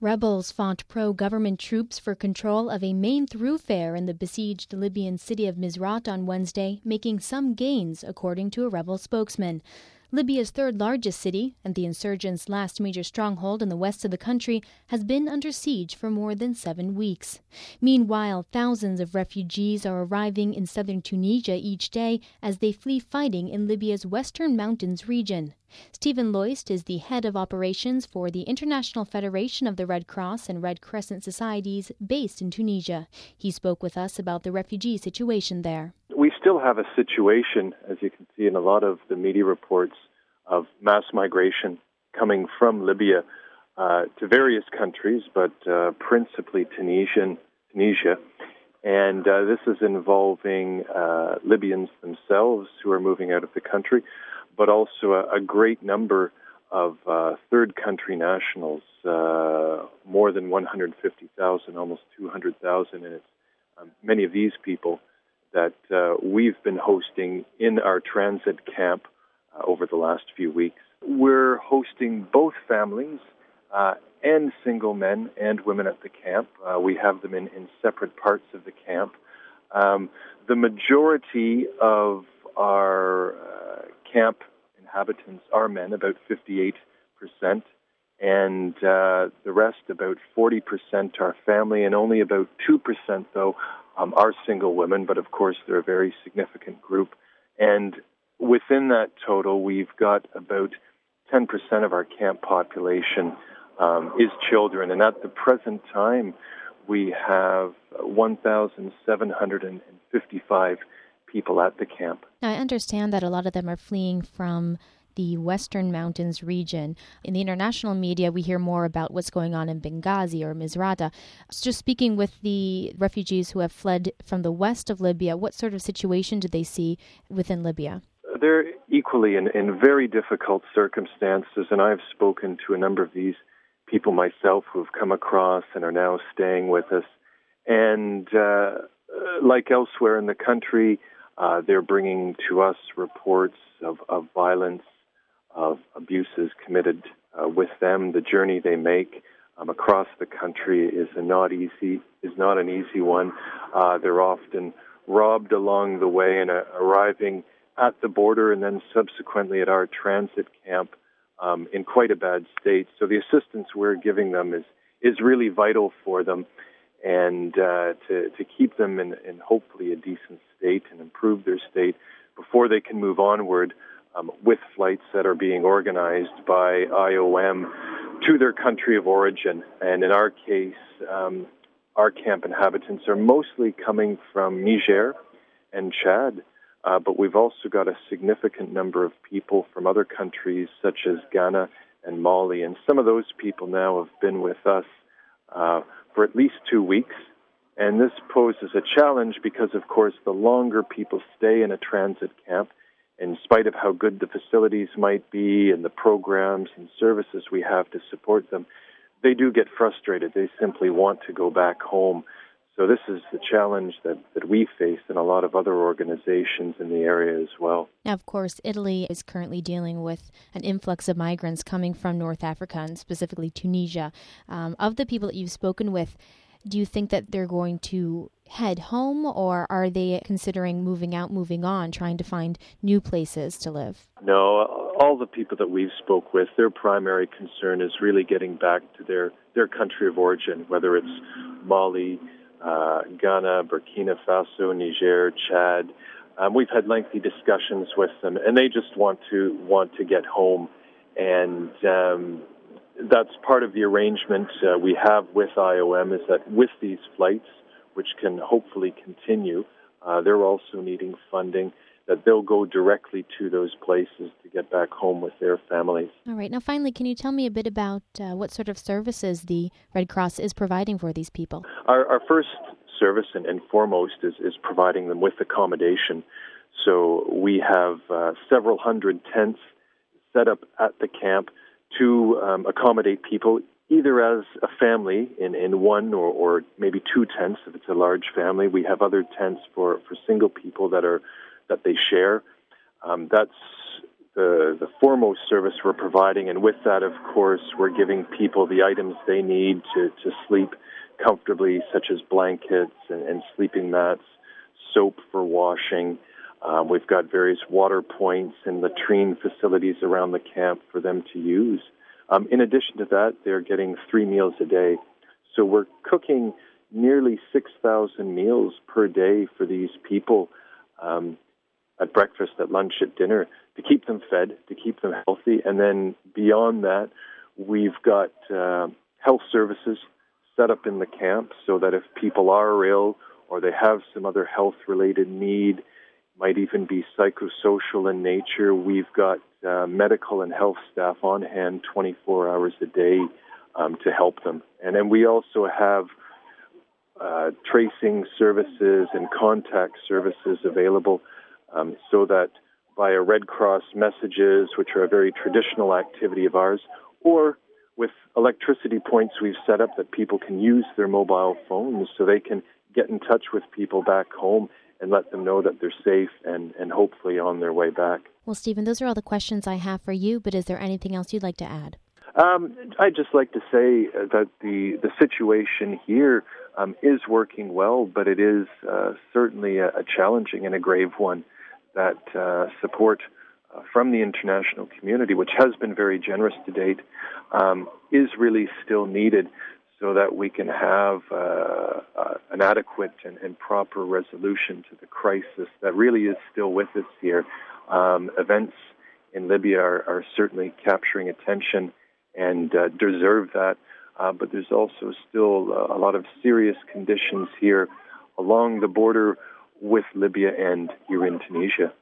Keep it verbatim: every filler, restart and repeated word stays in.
Rebels fought pro-government troops for control of a main thoroughfare in the besieged Libyan city of Misrata on Wednesday, making some gains, according to a rebel spokesman. Libya's third-largest city, and the insurgents' last major stronghold in the west of the country, has been under siege for more than seven weeks. Meanwhile, thousands of refugees are arriving in southern Tunisia each day as they flee fighting in Libya's Western Mountains region. Stephen Loist is the head of operations for the International Federation of the Red Cross and Red Crescent Societies based in Tunisia. He spoke with us about the refugee situation there. We still have a situation, as you can see in a lot of the media reports, of mass migration coming from Libya uh, to various countries, but uh, principally Tunisian, Tunisia. And uh, this is involving uh, Libyans themselves who are moving out of the country, but also a, a great number of uh, third country nationals, uh, more than one hundred fifty thousand, almost two hundred thousand, and it's um, many of these people that uh, we've been hosting in our transit camp uh, over the last few weeks. We're hosting both families uh, and single men and women at the camp. Uh, we have them in, in separate parts of the camp. Um, the majority of our uh, camp inhabitants are men, about fifty-eight percent, and uh, the rest, about forty percent, are family, and only about two percent, though, um, are single women, but of course they're a very significant group. And within that total, we've got about ten percent of our camp population um, is children, and at the present time, we have one thousand seven hundred fifty-five people at the camp. Now, I understand that a lot of them are fleeing from the Western Mountains region. In the international media, we hear more about what's going on in Benghazi or Misrata. So just speaking with the refugees who have fled from the west of Libya, what sort of situation do they see within Libya? They're equally in, in very difficult circumstances, and I've spoken to a number of these people myself who've come across and are now staying with us. And uh, like elsewhere in the country, Uh, they're bringing to us reports of, of violence, of abuses committed uh, with them. The journey they make um, across the country is a not easy is not an easy one. Uh, they're often robbed along the way and uh, arriving at the border and then subsequently at our transit camp um, in quite a bad state. So the assistance we're giving them is is really vital for them, and uh, to, to keep them in, in hopefully a decent state and improve their state before they can move onward um, with flights that are being organized by I O M to their country of origin. And in our case, um, our camp inhabitants are mostly coming from Niger and Chad, uh, but we've also got a significant number of people from other countries such as Ghana and Mali, and some of those people now have been with us uh, for at least two weeks. And this poses a challenge because, of course, the longer people stay in a transit camp, in spite of how good the facilities might be and the programs and services we have to support them, they do get frustrated. They simply want to go back home. So this is the challenge that, that we face and a lot of other organizations in the area as well. Now, of course, Italy is currently dealing with an influx of migrants coming from North Africa and specifically Tunisia. Um, of the people that you've spoken with, do you think that they're going to head home, or are they considering moving out, moving on, trying to find new places to live? No, all the people that we've spoke with, their primary concern is really getting back to their, their country of origin, whether it's Mali, uh, Ghana, Burkina Faso, Niger, Chad. Um, we've had lengthy discussions with them, and they just want to want to get home. And um, that's part of the arrangement uh, we have with I O M, is that with these flights, which can hopefully continue, uh, they're also needing funding, that they'll go directly to those places to get back home with their families. All right. Now, finally, can you tell me a bit about uh, what sort of services the Red Cross is providing for these people? Our, our first service and, and foremost is, is providing them with accommodation. So we have uh, several hundred tents set up at the camp to um, accommodate people either as a family in, in one or, or maybe two tents if it's a large family. We have other tents for, for single people that are that they share. Um, that's the, the foremost service we're providing, and with that, of course, we're giving people the items they need to, to sleep comfortably, such as blankets and, and sleeping mats, soap for washing. Um, we've got various water points and latrine facilities around the camp for them to use. Um, in addition to that, they're getting three meals a day. So we're cooking nearly six thousand meals per day for these people, um, at breakfast, at lunch, at dinner, to keep them fed, to keep them healthy. And then beyond that, we've got uh, health services set up in the camp so that if people are ill or they have some other health-related need, might even be psychosocial in nature, we've got uh, medical and health staff on hand twenty-four hours a day um, to help them. And then we also have uh, tracing services and contact services available um, so that via Red Cross messages, which are a very traditional activity of ours, or with electricity points we've set up that people can use their mobile phones so they can get in touch with people back home and let them know that they're safe and, and hopefully on their way back. Well, Stephen, those are all the questions I have for you, but is there anything else you'd like to add? Um, I'd just like to say that the, the situation here um, is working well, but it is uh, certainly a, a challenging and a grave one, that uh, support uh, from the international community, which has been very generous to date, um, is really still needed so that we can have uh, uh, an adequate and, and proper resolution to the crisis that really is still with us here. Um, events in Libya are, are certainly capturing attention and uh, deserve that, uh, but there's also still uh, a lot of serious conditions here along the border with Libya and here in Tunisia.